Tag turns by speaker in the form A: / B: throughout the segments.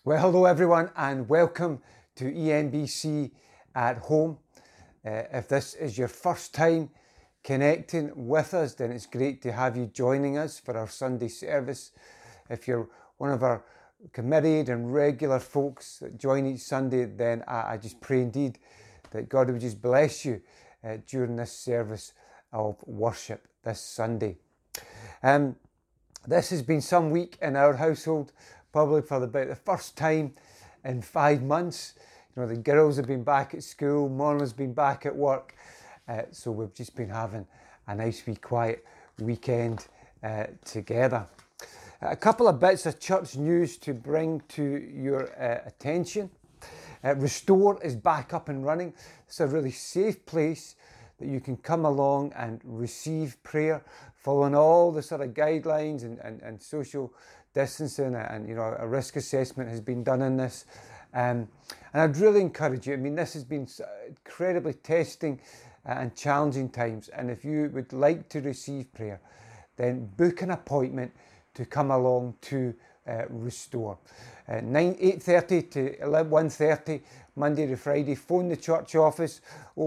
A: Well, hello everyone and welcome to ENBC at Home. If this is your first time connecting with us, then it's great to have you joining us for our Sunday service. If you're one of our committed and regular folks that join each Sunday, then I just pray indeed that God would just bless you during this service of worship this Sunday. This has been some week in our household, probably for about the first time in 5 months. You know, the girls have been back at school, Morna's been back at work, so we've just been having a nice wee quiet weekend together. A couple of bits of church news to bring to your attention. Restore is back up and running. It's a really safe place that you can come along and receive prayer, following all the sort of guidelines and social distancing, and you know, a risk assessment has been done in this. And I'd really encourage you. I mean, this has been incredibly testing and challenging times. And if you would like to receive prayer, then book an appointment to come along to Restore. 8:30 to 1:30, Monday to Friday. Phone the church office,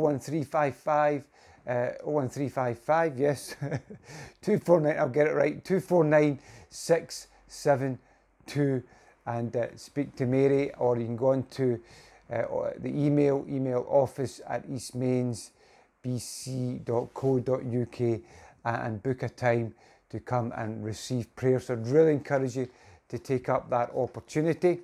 A: 01355, yes, 249, I'll get it right, 249672, and speak to Mary, or you can go on to the email office at eastmainsbc.co.uk and book a time to come and receive prayer. So I'd really encourage you to take up that opportunity.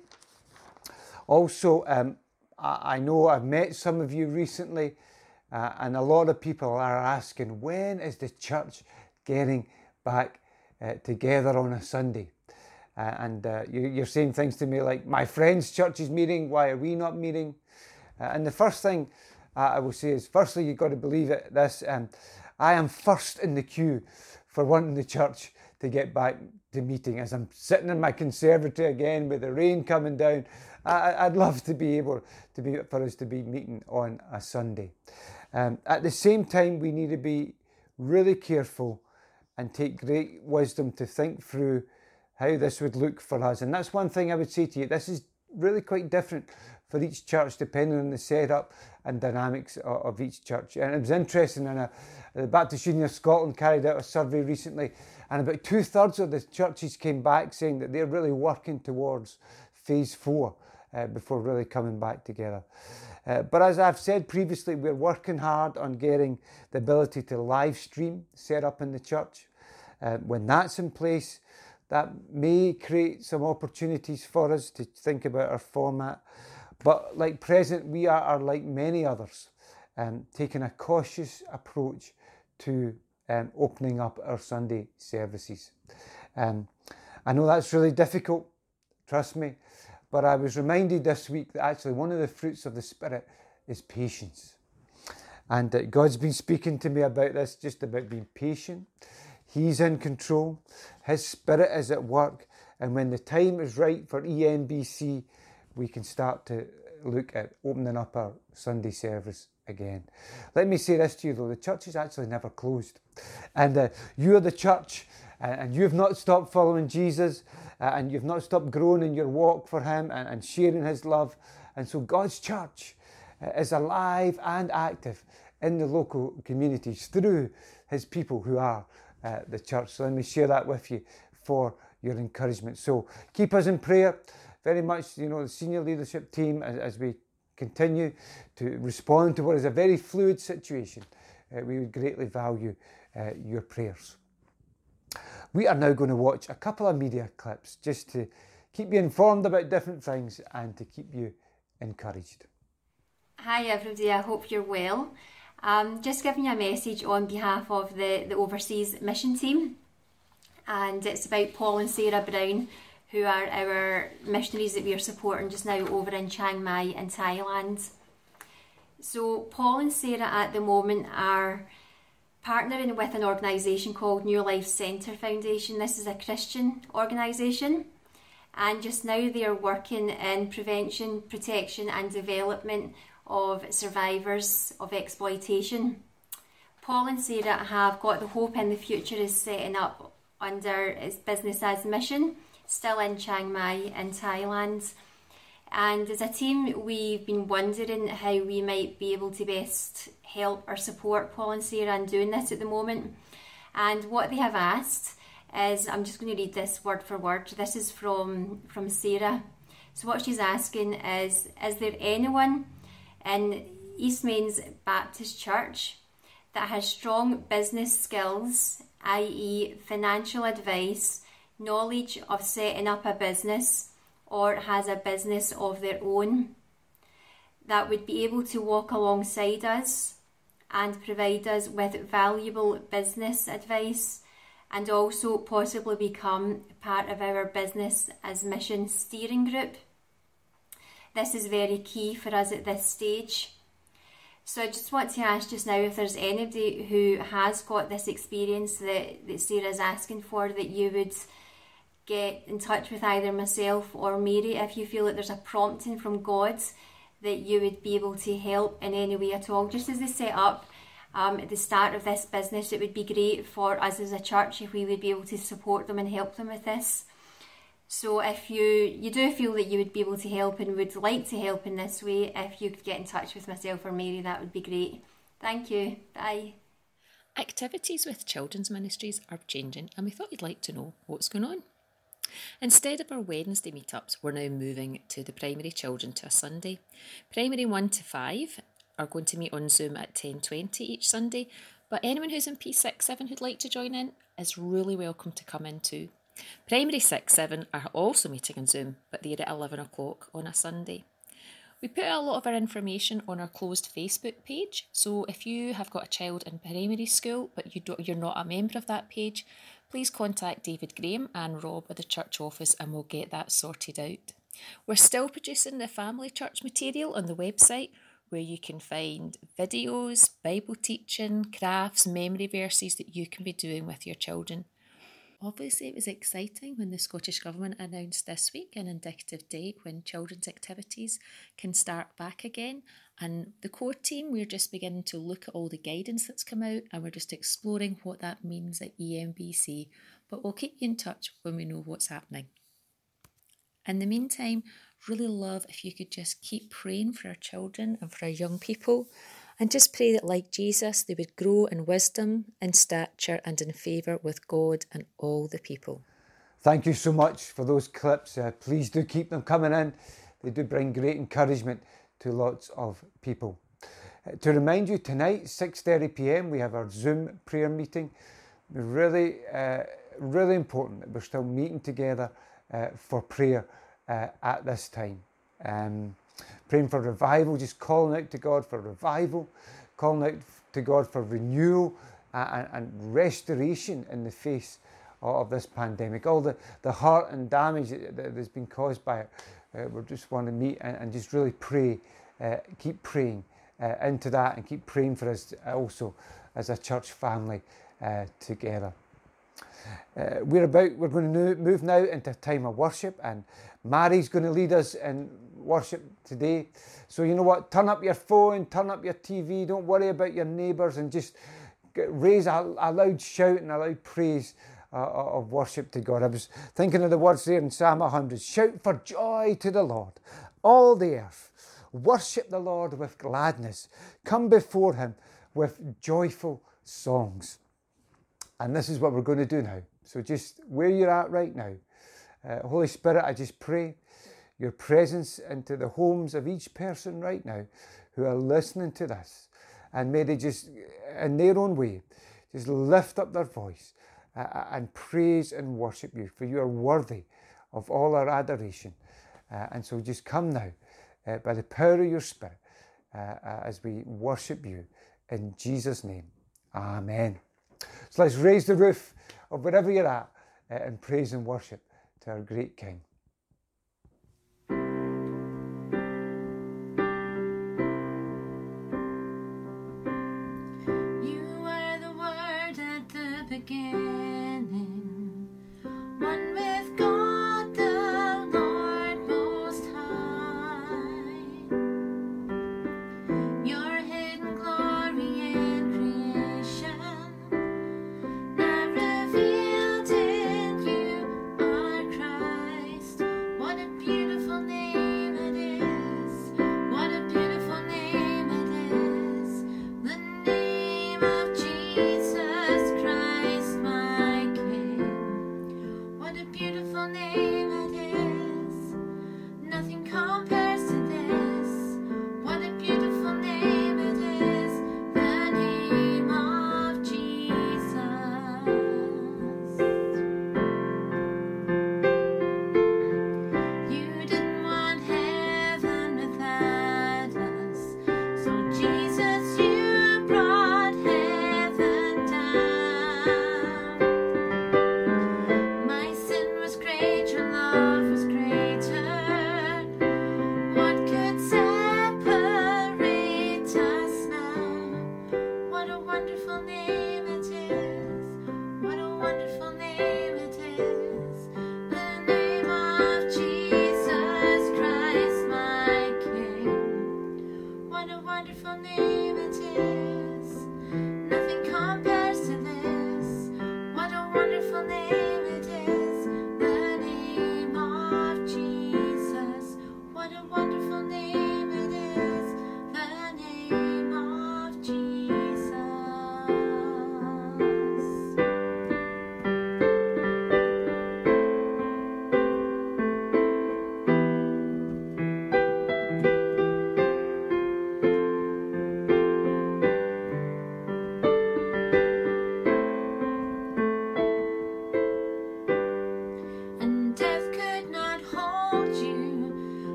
A: Also, I know I've met some of you recently, and a lot of people are asking, when is the church getting back together on a Sunday? You're saying things to me like, my friend's church is meeting, why are we not meeting? And the first thing I will say is, firstly, you've got to believe it, I am first in the queue for wanting the church to get back to meeting. As I'm sitting in my conservatory again with the rain coming down, I'd love to be able to for us to be meeting on a Sunday. At the same time, we need to be really careful and take great wisdom to think through how this would look for us. And that's one thing I would say to you. This is really quite different for each church, depending on the setup and dynamics of each church. And it was interesting, the Baptist Union of Scotland carried out a survey recently, and about 2/3 of the churches came back saying that they're really working towards phase 4 before really coming back together. But as I've said previously, we're working hard on getting the ability to live stream set up in the church. When that's in place, that may create some opportunities for us to think about our format. But like present, we are like many others, taking a cautious approach to opening up our Sunday services. I know that's really difficult, trust me, but I was reminded this week that actually one of the fruits of the Spirit is patience. And God's been speaking to me about this, just about being patient. He's in control. His Spirit is at work. And when the time is right for ENBC, we can start to look at opening up our Sunday service again. Let me say this to you though, the church is actually never closed. And you're the church, and you've not stopped following Jesus, and you've not stopped growing in your walk for him and sharing his love. And so God's church is alive and active in the local communities through his people who are the church. So let me share that with you for your encouragement. So keep us in prayer. Very much, you know, the senior leadership team, as we continue to respond to what is a very fluid situation, we would greatly value your prayers. We are now going to watch a couple of media clips just to keep you informed about different things and to keep you encouraged.
B: Hi everybody, I hope you're well. Just giving you a message on behalf of the overseas mission team, and it's about Paul and Sarah Brown, who are our missionaries that we are supporting just now over in Chiang Mai in Thailand. So Paul and Sarah at the moment are partnering with an organisation called New Life Centre Foundation. This is a Christian organisation, and just now they are working in prevention, protection and development of survivors of exploitation. Paul and Sarah have got the Hope in the Future is setting up under its business as mission, still in Chiang Mai in Thailand. And as a team, we've been wondering how we might be able to best help or support Paul and Sarah in doing this at the moment. And what they have asked is, I'm just going to read this word for word. This is from Sarah. So what she's asking is there anyone in Eastmains Baptist Church that has strong business skills, i.e. financial advice, knowledge of setting up a business, or has a business of their own, that would be able to walk alongside us and provide us with valuable business advice, and also possibly become part of our business as mission steering group. This is very key for us at this stage. So I just want to ask just now if there's anybody who has got this experience that Sarah's asking for, that you would get in touch with either myself or Mary if you feel that there's a prompting from God that you would be able to help in any way at all. Just as they set up at the start of this business, it would be great for us as a church if we would be able to support them and help them with this. So if you do feel that you would be able to help and would like to help in this way, if you could get in touch with myself or Mary, that would be great. Thank you. Bye.
C: Activities with children's ministries are changing, and we thought you'd like to know what's going on. Instead of our Wednesday meetups, we're now moving to the primary children to a Sunday. Primary 1 to 5 are going to meet on Zoom at 10:20 each Sunday, but anyone who's in P6-7 who'd like to join in is really welcome to come in too. Primary 6-7 are also meeting on Zoom, but they're at 11 o'clock on a Sunday. We put a lot of our information on our closed Facebook page, so if you have got a child in primary school but you're not a member of that page, please contact David Graham and Rob at the church office and we'll get that sorted out. We're still producing the family church material on the website, where you can find videos, Bible teaching, crafts, memory verses that you can be doing with your children. Obviously, it was exciting when the Scottish Government announced this week an indicative date when children's activities can start back again. And the core team, we're just beginning to look at all the guidance that's come out, and we're just exploring what that means at EMBC. But we'll keep you in touch when we know what's happening. In the meantime, really love if you could just keep praying for our children and for our young people, and just pray that, like Jesus, they would grow in wisdom, in stature and in favour with God and all the people.
A: Thank you so much for those clips. Please do keep them coming in. They do bring great encouragement to lots of people. To remind you, tonight, 6:30 p.m, we have our Zoom prayer meeting. Really important that we're still meeting together for prayer at this time. Praying for revival, just calling out to God for revival, calling out to God for renewal and restoration in the face of this pandemic. All the hurt and damage that has been caused by it, we just want to meet and just really pray, keep praying into that, and keep praying for us also as a church family together. We're going to move now into a time of worship, and Mary's going to lead us in worship today. So you know what, turn up your phone, turn up your TV, don't worry about your neighbours, and just raise a loud shout and a loud praise of worship to God. I was thinking of the words there in Psalm 100. Shout for joy to the Lord, all the earth. Worship the Lord with gladness. Come before him with joyful songs. And this is what we're going to do now. So just where you're at right now, Holy Spirit, I just pray your presence into the homes of each person right now who are listening to this. And may they just, in their own way, just lift up their voice and praise and worship you, for you are worthy of all our adoration. And so just come now by the power of your Spirit as we worship you in Jesus' name. Amen. So let's raise the roof of wherever you're at and praise and worship to our great King.
D: You are the Word at the beginning, one with God the Lord Most High. Your hidden glory in creation, now revealed in you are Christ. What a beautiful name it is.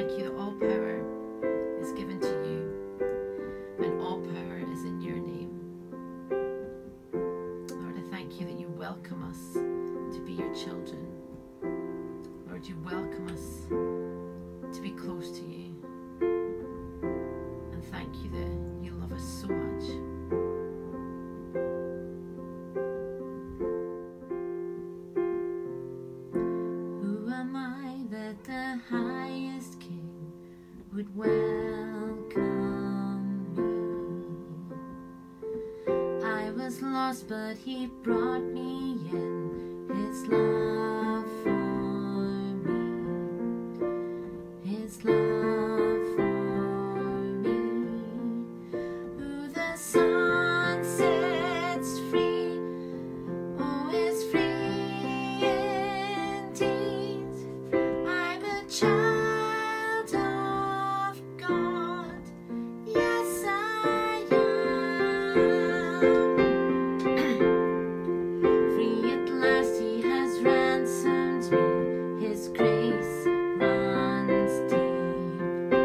D: thank you that all power is given to you and all power is in your name. Lord, I thank you that you welcome us to be your children. Lord, you welcome us to be close to you. And thank you that you love us so much. Who am I that the highest King would welcome me? I was lost, but he brought me in. His love for me, his love for me. Who the Son sets free, oh, is free indeed. I'm a child of God, yes I am. Free at last, he has ransomed me. His grace runs deep.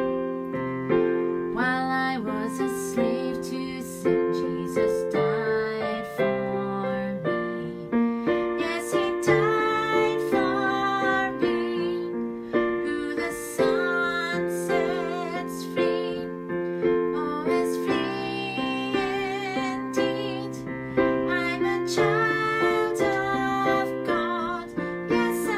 D: While I was a slave to sin, Jesus died for me. Yes, he died for me. Who the Son sets free, oh, is free indeed. I'm a child of God, yes I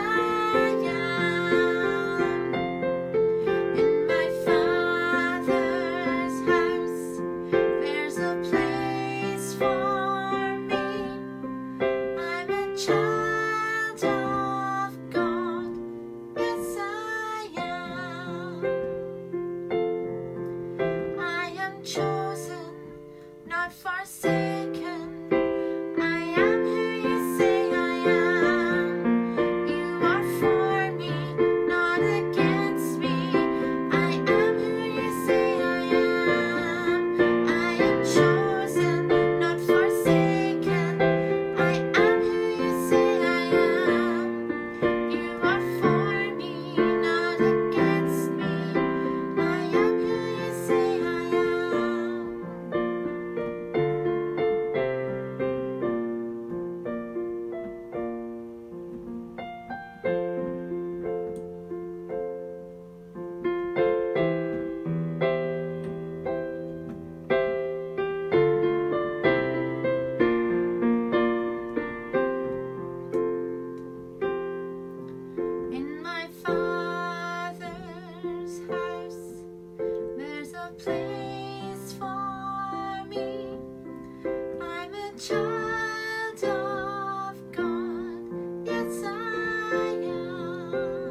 D: am. In my Father's house, there's a place for me. I'm a child of God, yes I am. I am chosen, not forsaken. I am who you say I am. You are for me, not against me. I am who you say I am. I am chosen, not forsaken. I am who you say I am. You are for me, not against me. I am who you say I am. In my Father's house, there's a place for me. I'm a child of God, yes I am.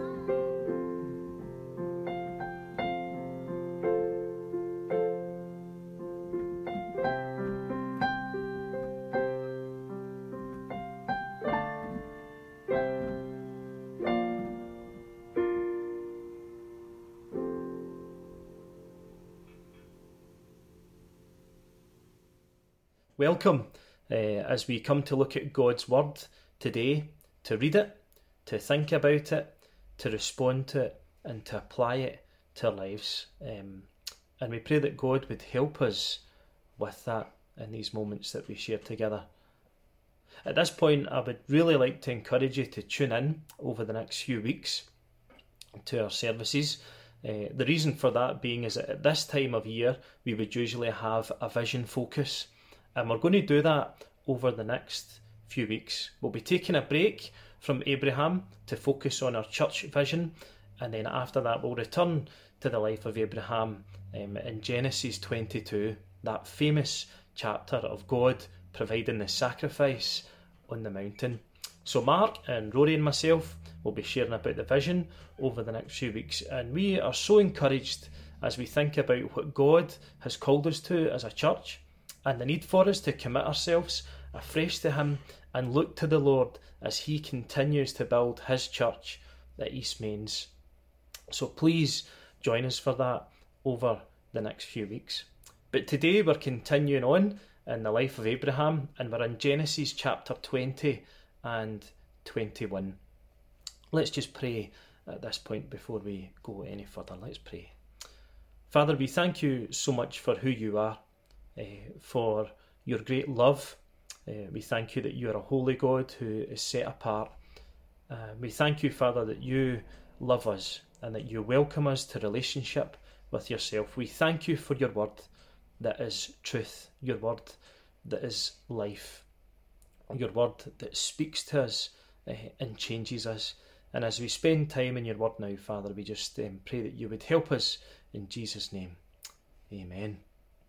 E: Welcome as we come to look at God's Word today, to read it, to think about it, to respond to it, and to apply it to our lives. And we pray that God would help us with that in these moments that we share together. At this point, I would really like to encourage you to tune in over the next few weeks to our services. The reason for that being is that at this time of year, we would usually have a vision focus. And we're going to do that over the next few weeks. We'll be taking a break from Abraham to focus on our church vision. And then after that, we'll return to the life of Abraham in Genesis 22, that famous chapter of God providing the sacrifice on the mountain. So Mark and Rory and myself will be sharing about the vision over the next few weeks. And we are so encouraged as we think about what God has called us to as a church, and the need for us to commit ourselves afresh to Him and look to the Lord as He continues to build His church at East Mains. So please join us for that over the next few weeks. But today we're continuing on in the life of Abraham, and we're in Genesis chapter 20 and 21. Let's just pray at this point before we go any further. Let's pray. Father, we thank you so much for who you are, for your great love. We thank you that you are a holy God who is set apart. We thank you, Father, that you love us and that you welcome us to relationship with yourself. We thank you for your word that is truth, your word that is life, your word that speaks to us and changes us. And as we spend time in your word now, Father, we just pray that you would help us in Jesus' name. Amen.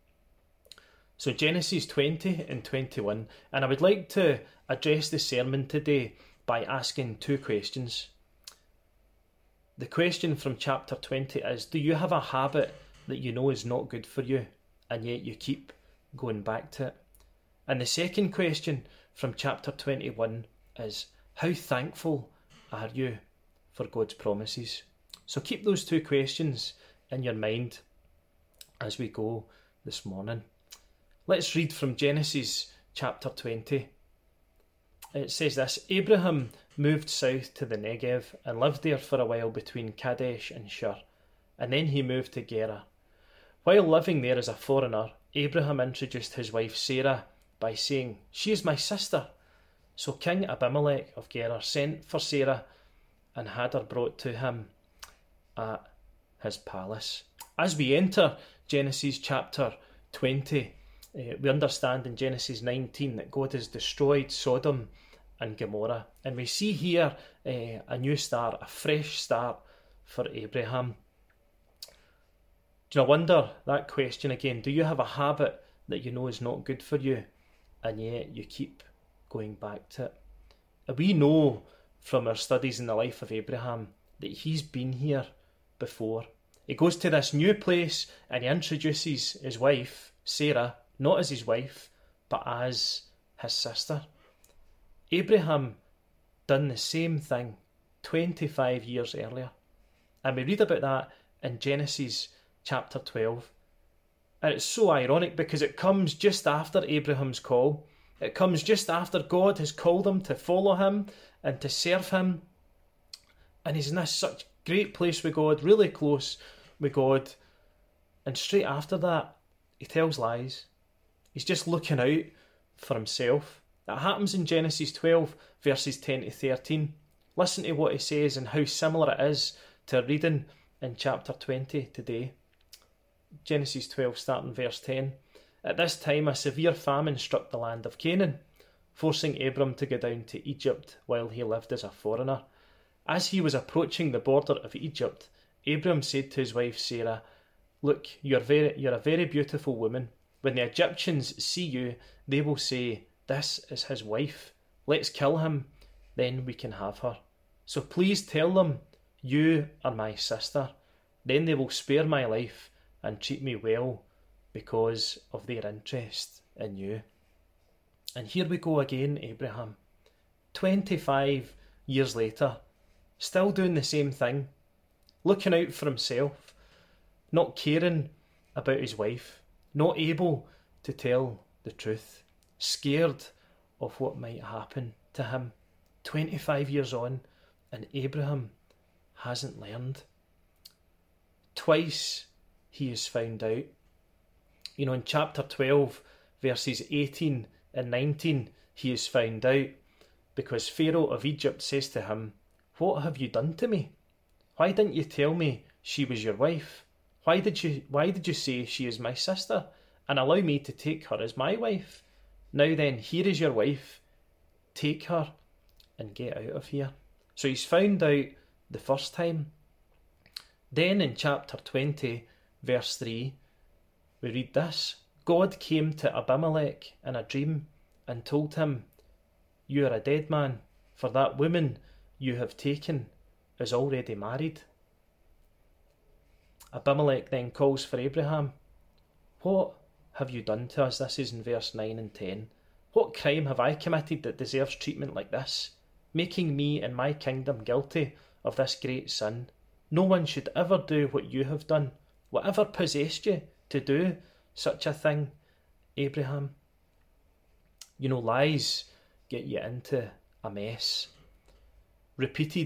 E: So Genesis 20 and 21, and I would like to address the sermon today by asking two questions. The question from chapter 20 is, do you have a habit that you know is not good for you, and yet you keep going back to it? And the second question from chapter 21 is, how thankful are you for God's promises? So keep those two questions in your mind as we go this morning. Let's read from Genesis chapter 20. It says this: Abraham moved south to the Negev and lived there for a while between Kadesh and Shur, and then he moved to Gerar. While living there as a foreigner, Abraham introduced his wife Sarah by saying, "She is my sister." So King Abimelech of Gerar sent for Sarah and had her brought to him at his palace. As we enter Genesis chapter 20, we understand in Genesis 19 that God has destroyed Sodom and Gomorrah. And we see here a new start, a fresh start for Abraham. Do you wonder that question again? Do you have a habit that you know is not good for you, and yet you keep going back to it? We know from our studies in the life of Abraham that he's been here before. He goes to this new place and he introduces his wife, Sarah, not as his wife, but as his sister. Abraham done the same thing 25 years earlier. And we read about that in Genesis chapter 12. And it's so ironic because it comes just after Abraham's call. It comes just after God has called him to follow him and to serve him. And he's in this such great place with God, really close with God. And straight after that, he tells lies. He's just looking out for himself. That happens in Genesis 12, verses 10 to 13. Listen to what he says and how similar it is to reading in chapter 20 today. Genesis 12, starting verse 10. At this time, a severe famine struck the land of Canaan, forcing Abram to go down to Egypt while he lived as a foreigner. As he was approaching the border of Egypt, Abram said to his wife Sarah, "Look, you're a very beautiful woman. When the Egyptians see you, they will say, 'This is his wife. Let's kill him, then we can have her.' So please tell them, 'You are my sister.' Then they will spare my life and treat me well because of their interest in you." And here we go again, Abraham. 25 years later, still doing the same thing, looking out for himself, not caring about his wife, not able to tell the truth, scared of what might happen to him. 25 years on, and Abraham hasn't learned. Twice he is found out. In chapter 12, verses 18 and 19, he is found out because Pharaoh of Egypt says to him, "What have you done to me? Why didn't you tell me she was your wife? Why did you say she is my sister and allow me to take her as my wife? Now then, here is your wife. Take her and get out of here." So he's found out the first time. Then in chapter 20, verse 3, we read this: God came to Abimelech in a dream and told him, "You are a dead man, for that woman you have taken is already married." Abimelech then calls for Abraham. "What have you done to us?" This is in verse 9 and 10. "What crime have I committed that deserves treatment like this, making me and my kingdom guilty of this great sin? No one should ever do what you have done. Whatever possessed you to do such a thing, Abraham?" Lies get you into a mess. Repeated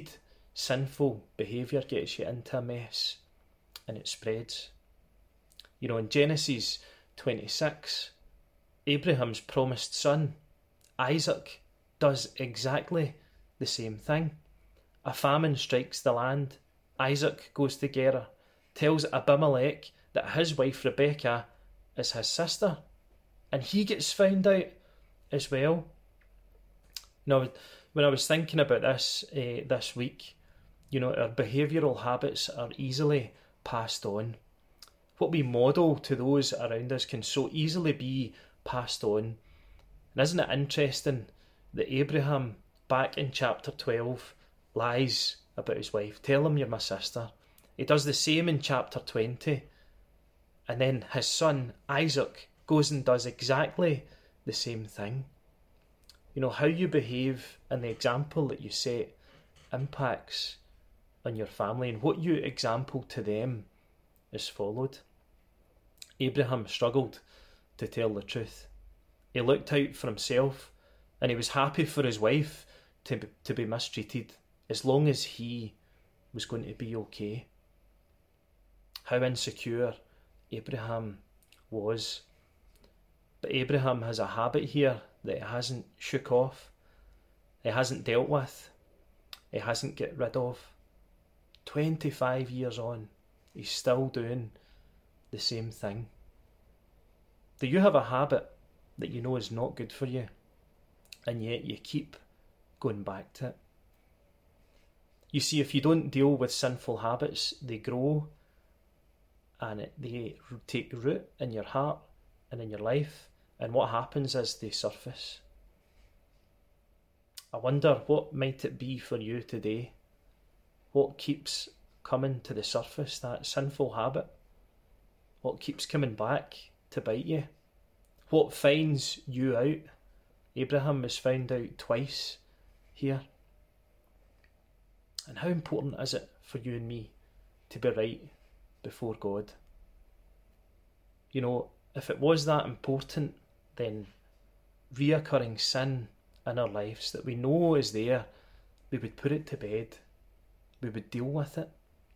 E: sinful behaviour gets you into a mess and it spreads. You know, in Genesis 26, Abraham's promised son, Isaac, does exactly the same thing. A famine strikes the land. Isaac goes to Gerar, tells Abimelech that his wife Rebekah is his sister, and he gets found out as well. Now, when I was thinking about this this week, you know, our behavioural habits are easily passed on. What we model to those around us can so easily be passed on. And isn't it interesting that Abraham, back in chapter 12, lies about his wife? Tell him you're my sister. He does the same in chapter 20. And then his son, Isaac, goes and does exactly the same thing. You know, how you behave and the example that you set impacts on your family, and what you example to them is followed. Abraham struggled to tell the truth. He looked out for himself, and he was happy for his wife to be mistreated as long as he was going to be okay. How insecure Abraham was. But Abraham has a habit here that he hasn't shook off, he hasn't dealt with, he hasn't get rid of. 25 years on, he's still doing the same thing. Do you have a habit that you know is not good for you, and yet you keep going back to it? You see, if you don't deal with sinful habits, they grow and they take root in your heart and in your life, and what happens is they surface. I wonder, what might it be for you today? What keeps coming to the surface, that sinful habit? What keeps coming back to bite you? What finds you out? Abraham was found out twice here. And how important is it for you and me to be right before God? You know, if it was that important, then reoccurring sin in our lives that we know is there, we would put it to bed. We would deal with it.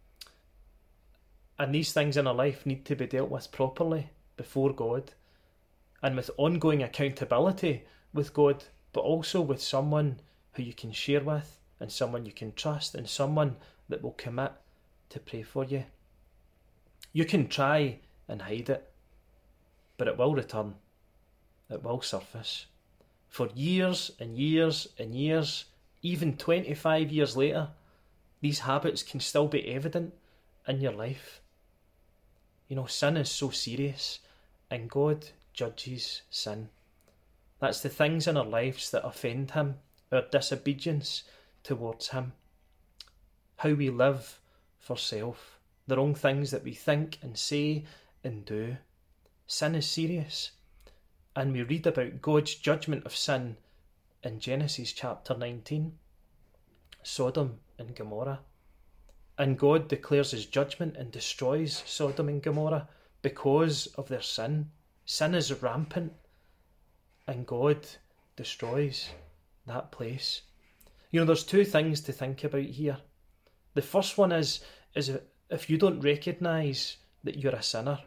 E: And these things in our life need to be dealt with properly before God, and with ongoing accountability with God, but also with someone who you can share with, and someone you can trust, and someone that will commit to pray for you. You can try and hide it, but it will return. It will surface. For years and years and years, even 25 years later, these habits can still be evident in your life. You know, sin is so serious, and God judges sin. That's the things in our lives that offend Him, our disobedience towards Him, how we live for self, the wrong things that we think and say and do. Sin is serious, and we read about God's judgment of sin in Genesis chapter 19, Sodom and Gomorrah. And God declares His judgment and destroys Sodom and Gomorrah because of their sin. Sin is rampant, and God destroys that place. You know, there's two things to think about here. The first one is if you don't recognise that you're a sinner.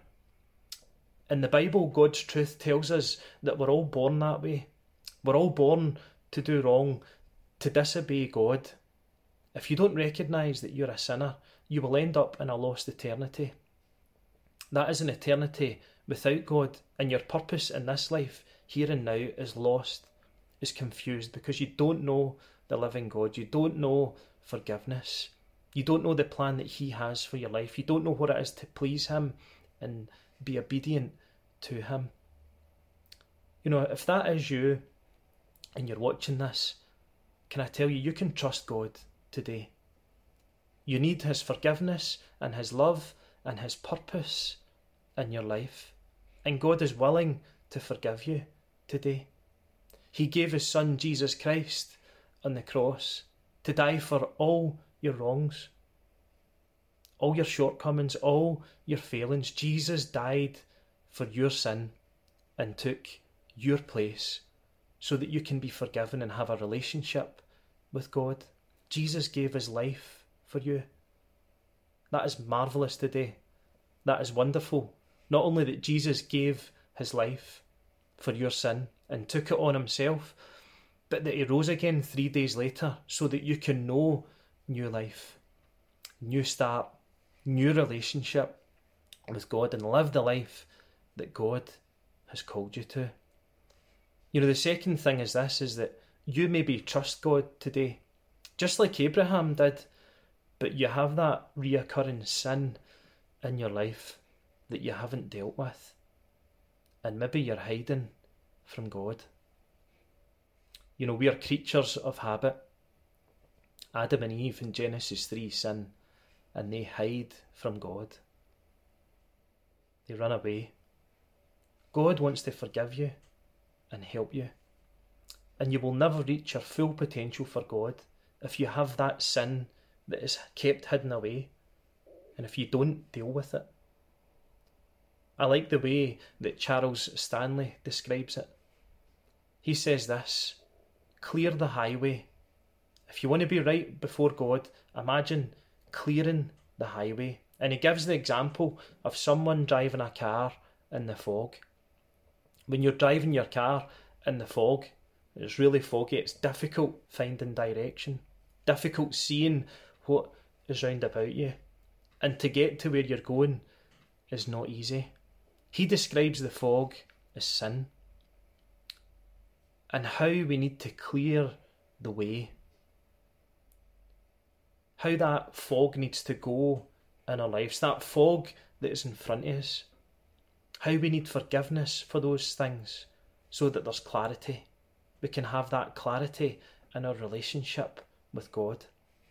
E: In the Bible, God's truth tells us that we're all born that way. We're all born to do wrong, to disobey God. If you don't recognise that you're a sinner, you will end up in a lost eternity. That is an eternity without God, and your purpose in this life, here and now, is lost, is confused, because you don't know the living God. You don't know forgiveness. You don't know the plan that He has for your life. You don't know what it is to please Him and be obedient to Him. You know, if that is you and you're watching this, can I tell you, you can trust God today. You need His forgiveness and His love and His purpose in your life. And God is willing to forgive you today. He gave His Son Jesus Christ on the cross to die for all your wrongs, all your shortcomings, all your failings. Jesus died for your sin and took your place so that you can be forgiven and have a relationship with God. Jesus gave His life for you. That is marvellous today. That is wonderful. Not only that Jesus gave his life for your sin and took it on himself, but that he rose again 3 days later so that you can know new life, new start, new relationship with God and live the life that God has called you to. You know, the second thing is this, is that you maybe trust God today, just like Abraham did, but you have that reoccurring sin in your life that you haven't dealt with, and maybe you're hiding from God. You know, we are creatures of habit. Adam and Eve in Genesis 3 sin, and they hide from God. They run away. God wants to forgive you and help you. And you will never reach your full potential for God if you have that sin that is kept hidden away, and if you don't deal with it. I like the way that Charles Stanley describes it. He says this: clear the highway. If you want to be right before God, imagine clearing the highway. And he gives the example of someone driving a car in the fog. When you're driving your car in the fog, it's really foggy, it's difficult finding direction, difficult seeing what is round about you. And to get to where you're going is not easy. He describes the fog as sin, and how we need to clear the way. How that fog needs to go in our lives, that fog that is in front of us. How we need forgiveness for those things so that there's clarity. We can have that clarity in our relationship with God.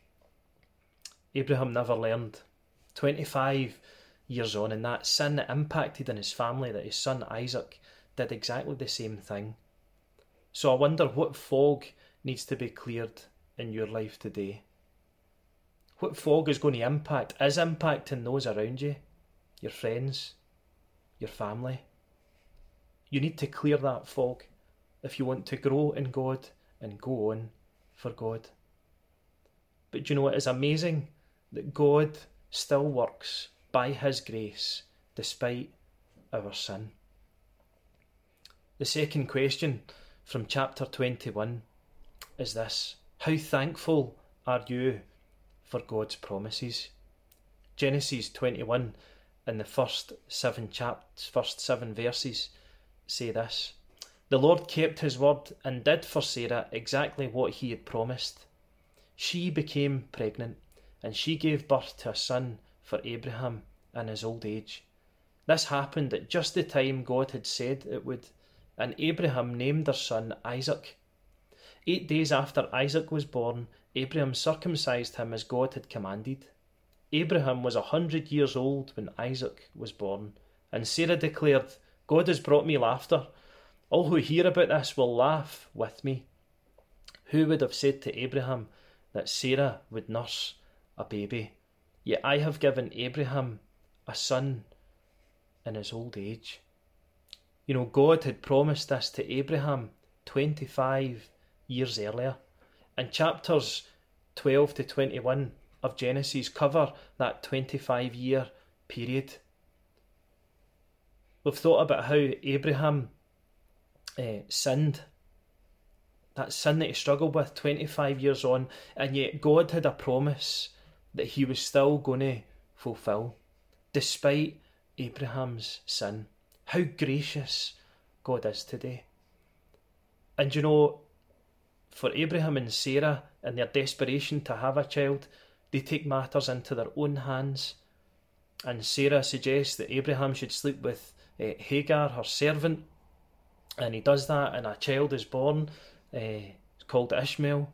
E: Abraham never learned. 25 years on, and that sin that impacted in his family, that his son Isaac did exactly the same thing. So I wonder what fog needs to be cleared in your life today. What fog is going to is impacting those around you, your friends, your family. You need to clear that fog if you want to grow in God and go on for God. But you know, it is amazing that God still works by his grace despite our sin. The second question from chapter 21 is this: how thankful are you for God's promises? Genesis 21 in the first seven verses say this: the Lord kept his word and did for Sarah exactly what he had promised. She became pregnant, and she gave birth to a son for Abraham in his old age. This happened at just the time God had said it would, and Abraham named their son Isaac. 8 days after Isaac was born, Abraham circumcised him as God had commanded. Abraham was 100 years old when Isaac was born, and Sarah declared, God has brought me laughter. All who hear about this will laugh with me. Who would have said to Abraham that Sarah would nurse a baby? Yet I have given Abraham a son in his old age. You know, God had promised this to Abraham 25 years earlier. And chapters 12 to 21 of Genesis cover that 25-year period. We've thought about how Abraham sinned. That sin that he struggled with 25 years on, and yet God had a promise that he was still going to fulfill, despite Abraham's sin. How gracious God is today. And you know, for Abraham and Sarah, in their desperation to have a child, they take matters into their own hands. And Sarah suggests that Abraham should sleep with Hagar, her servant, and he does that, and a child is born, called Ishmael.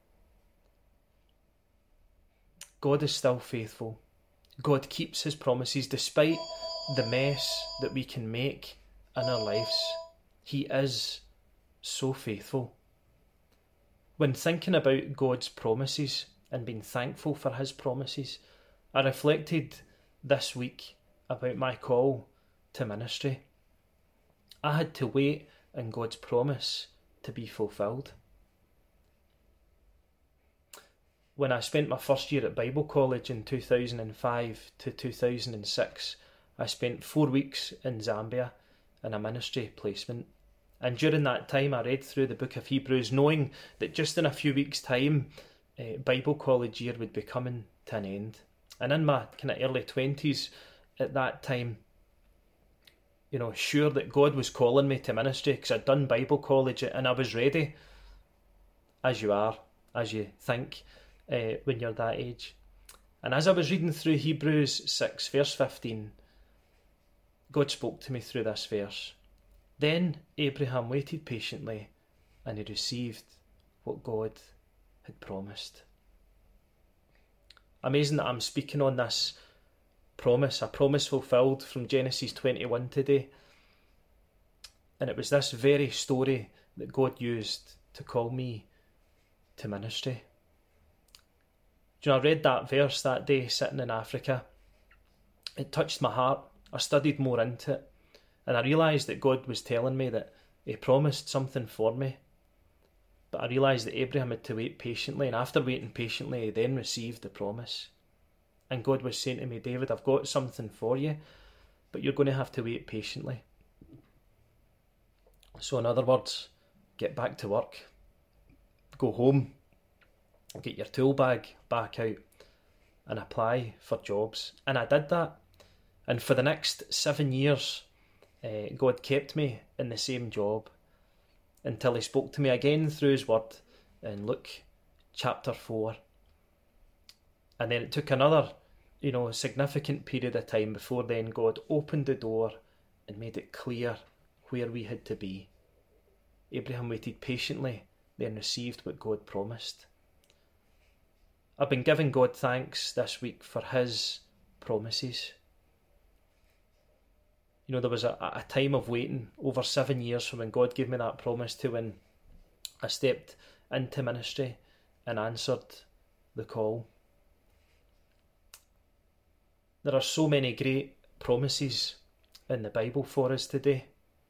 E: God is still faithful. God keeps his promises despite the mess that we can make in our lives. He is so faithful. When thinking about God's promises and being thankful for his promises, I reflected this week about my call to ministry. I had to wait in God's promise to be fulfilled. when I spent my first year at Bible college in 2005 to 2006, I spent 4 weeks in Zambia in a ministry placement. And during that time, I read through the book of Hebrews, knowing that just in a few weeks' time, Bible college year would be coming to an end. And in my kind of early 20s at that time, sure that God was calling me to ministry because I'd done Bible college and I was ready, as you are, as you think when you're that age. And as I was reading through Hebrews 6, verse 15, God spoke to me through this verse. Then Abraham waited patiently and he received what God had promised. Amazing that I'm speaking on this promise, a promise fulfilled from Genesis 21 today. And it was this very story that God used to call me to ministry. I read that verse that day sitting in Africa. It touched my heart. I studied more into it. And I realised that God was telling me that he promised something for me. But I realised that Abraham had to wait patiently, and after waiting patiently, he then received the promise. And God was saying to me, David, I've got something for you, but you're going to have to wait patiently. So in other words, get back to work. Go home, get your tool bag back out and apply for jobs. And I did that. And for the next 7 years, God kept me in the same job until he spoke to me again through his word in Luke chapter 4. And then it took another, significant period of time before then God opened the door and made it clear where we had to be. Abraham waited patiently, then received what God promised. I've been giving God thanks this week for his promises. There was a time of waiting over 7 years from when God gave me that promise to when I stepped into ministry and answered the call. There are so many great promises in the Bible for us today.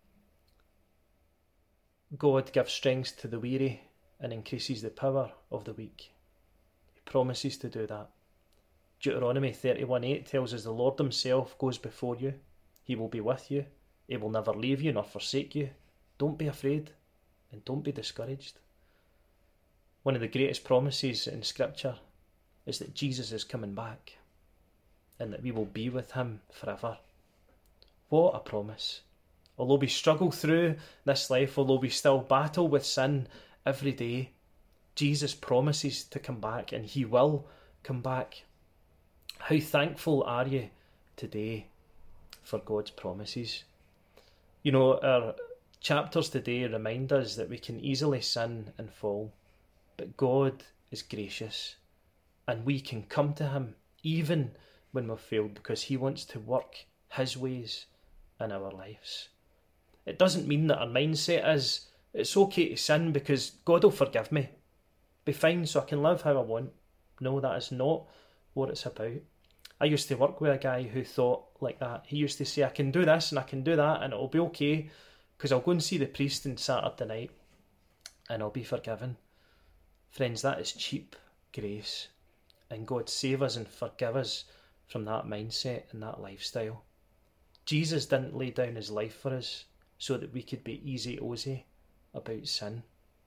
E: God gives strength to the weary and increases the power of the weak. He promises to do that. Deuteronomy 31:8 tells us the Lord himself goes before you. He will be with you. He will never leave you nor forsake you. Don't be afraid and don't be discouraged. One of the greatest promises in Scripture is that Jesus is coming back and that we will be with him forever. What a promise. Although we struggle through this life, although we still battle with sin every day, Jesus promises to come back and he will come back. How thankful are you today for God's promises? Our chapters today remind us that we can easily sin and fall, but God is gracious and we can come to him even when we've failed because he wants to work his ways in our lives. It doesn't mean that our mindset is, it's okay to sin because God will forgive me. Be fine so I can live how I want. No, that is not what it's about. I used to work with a guy who thought like that. He used to say, I can do this and I can do that and it'll be okay because I'll go and see the priest on Saturday night and I'll be forgiven. Friends, that is cheap grace. And God save us and forgive us from that mindset and that lifestyle. Jesus didn't lay down his life for us so that we could be easy-ozy about sin.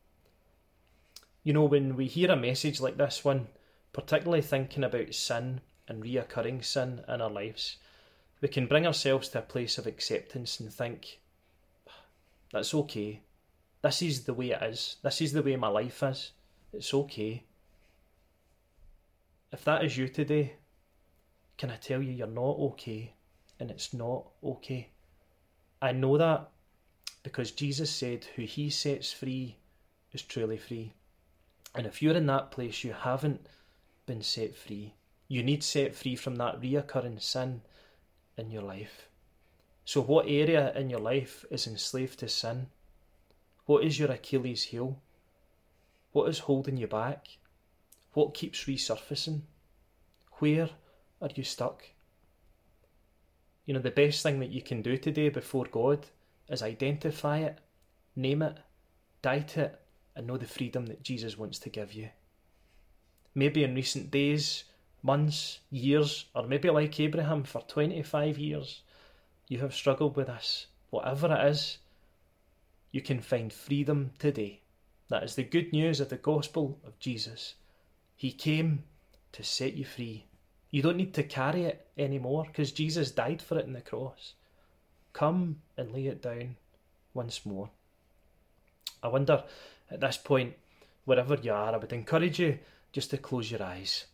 E: When we hear a message like this one, particularly thinking about sin and reoccurring sin in our lives, we can bring ourselves to a place of acceptance and think, that's okay. This is the way it is. This is the way my life is. It's okay. If that is you today, can I tell you you're not okay and it's not okay? I know that because Jesus said who he sets free is truly free. And if you're in that place, you haven't been set free. You need set free from that reoccurring sin in your life. So what area in your life is enslaved to sin? What is your Achilles heel? What is holding you back? What keeps resurfacing? Where are you stuck? The best thing that you can do today before God is identify it, name it, die to it, and know the freedom that Jesus wants to give you. maybe in recent days, months, years, or maybe like Abraham for 25 years, you have struggled with this. Whatever it is, you can find freedom today. That is the good news of the gospel of Jesus. He came to set you free. You don't need to carry it anymore because Jesus died for it on the cross. Come and lay it down once more. I wonder, at this point, wherever you are, I would encourage you just to close your eyes.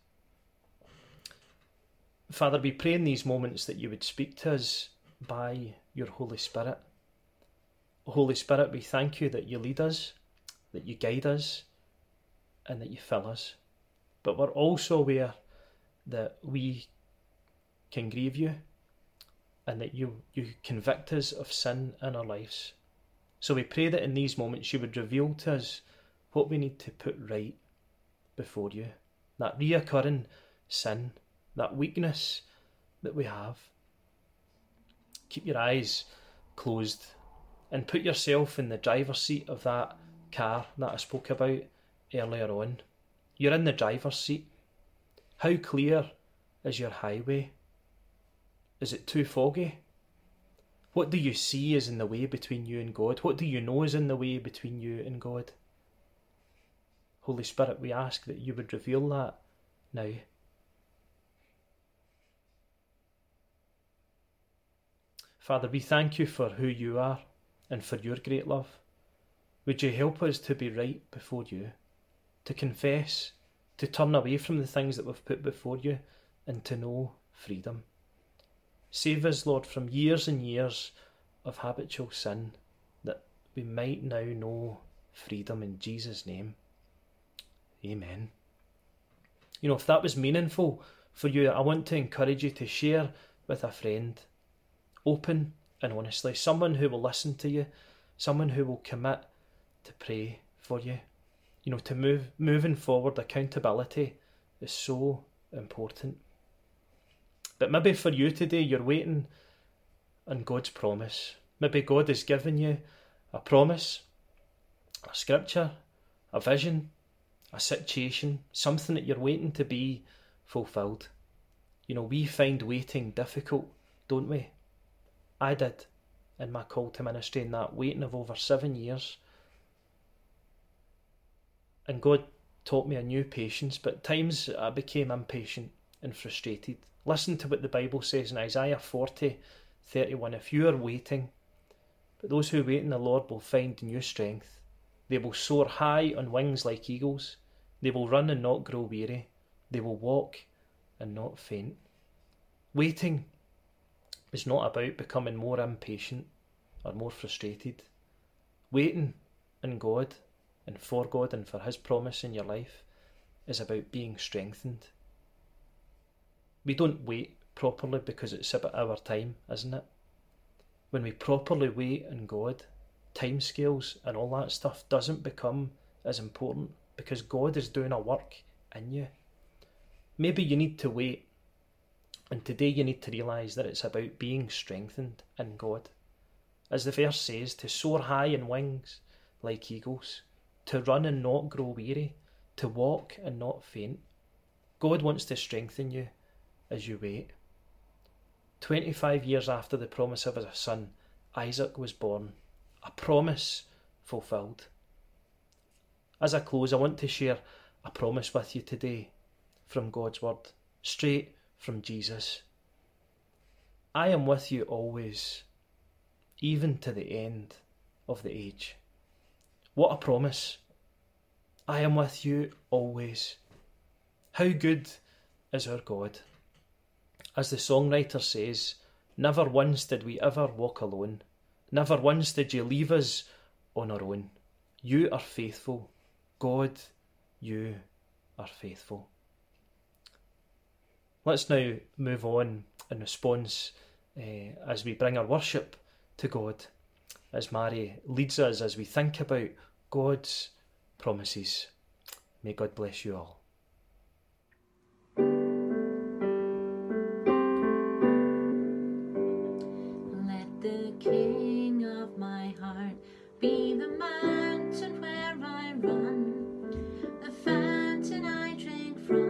E: Father, we pray in these moments that you would speak to us by your Holy Spirit. Holy Spirit, we thank you that you lead us, that you guide us, and that you fill us. But we're also aware that we can grieve you and that you convict us of sin in our lives. So we pray that in these moments you would reveal to us what we need to put right before you. That reoccurring sin, that weakness that we have. Keep your eyes closed and put yourself in the driver's seat of that car that I spoke about earlier on. You're in the driver's seat. How clear is your highway? Is it too foggy? What do you see is in the way between you and God? What do you know is in the way between you and God? Holy Spirit, we ask that you would reveal that now. Father, we thank you for who you are and for your great love. Would you help us to be right before you, to confess, to turn away from the things that we've put before you, and to know freedom. Save us, Lord, from years and years of habitual sin, that we might now know freedom in Jesus' name. Amen. You know, if that was meaningful for you, I want to encourage you to share with a friend, open and honestly, someone who will listen to you, someone who will commit to pray for you. You know, to moving forward, accountability is so important. But maybe for you today, you're waiting on God's promise. Maybe God has given you a promise, a scripture, a vision, a situation, something that you're waiting to be fulfilled. You know, we find waiting difficult, don't we? I did in my call to ministry, in that waiting of over 7 years. And God taught me a new patience, but at times I became impatient and frustrated. Listen to what the Bible says in Isaiah 40:31. If you are waiting, but those who wait in the Lord will find new strength. They will soar high on wings like eagles. They will run and not grow weary. They will walk and not faint. Waiting is not about becoming more impatient or more frustrated. Waiting in God and for God and for his promise in your life is about being strengthened. We don't wait properly because it's about our time, isn't it? When we properly wait in God, timescales and all that stuff doesn't become as important because God is doing a work in you. Maybe you need to wait, and today you need to realise that it's about being strengthened in God. As the verse says, to soar high in wings like eagles, to run and not grow weary, to walk and not faint. God wants to strengthen you as you wait. 25 years after the promise of a son, Isaac was born, a promise fulfilled. As I close, I want to share a promise with you today from God's word, straight from Jesus. I am with you always, even to the end of the age. What a promise. I am with you always. How good is our God? As the songwriter says, never once did we ever walk alone. Never once did you leave us on our own. You are faithful. God, you are faithful. Let's now move on in response as we bring our worship to God, as Mary leads us as we think about God's promises. May God bless you all.
D: Let the King of my heart be the mountain where I run, the fountain I drink from.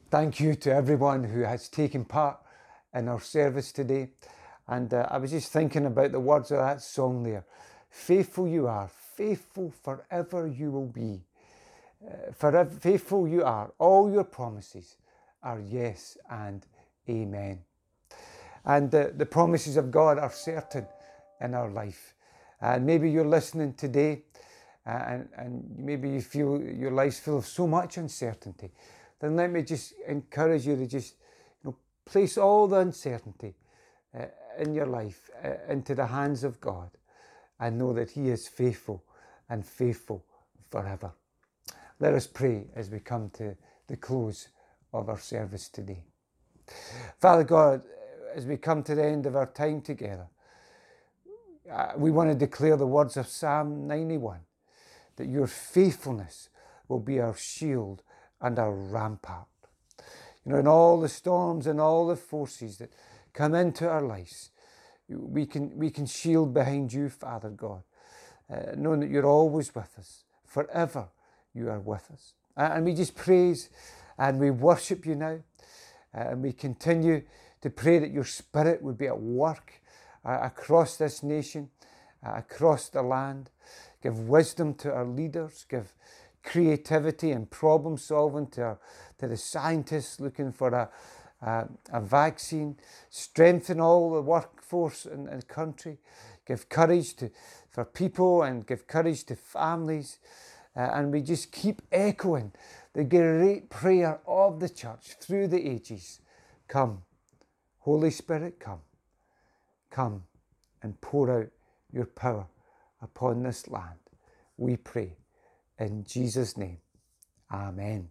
A: Thank you to everyone who has taken part in our service today. And I was just thinking about the words of that song there. Faithful you are, faithful forever you will be. Forever faithful you are, all your promises are yes and amen. And the promises of God are certain in our life. And maybe you're listening today and maybe you feel your life's full of so much uncertainty. Then let me just encourage you to just place all the uncertainty in your life into the hands of God and know that He is faithful and faithful forever. Let us pray as we come to the close of our service today. Father God, as we come to the end of our time together, we want to declare the words of Psalm 91, that your faithfulness will be our shield and our rampart. In all the storms and all the forces that come into our lives, we can shield behind you, Father God, knowing that you're always with us. Forever you are with us. And we just praise and we worship you now. And we continue to pray that your Spirit would be at work across this nation, across the land. Give wisdom to our leaders. Give creativity and problem solving to the scientists looking for a vaccine. Strengthen all the workforce in the country. Give courage for people and give courage to families. And we just keep echoing the great prayer of the church through the ages. Come, Holy Spirit, come. Come and pour out your power upon this land. We pray in Jesus' name. Amen.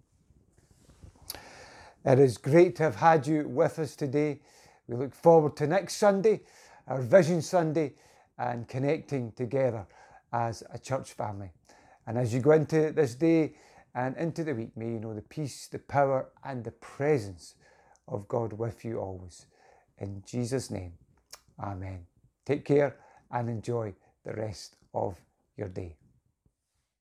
A: It is great to have had you with us today. We look forward to next Sunday, our Vision Sunday, and connecting together as a church family. And as you go into this day and into the week, may you know the peace, the power, and the presence of God with you always. In Jesus' name, amen. Take care and enjoy the rest of your day.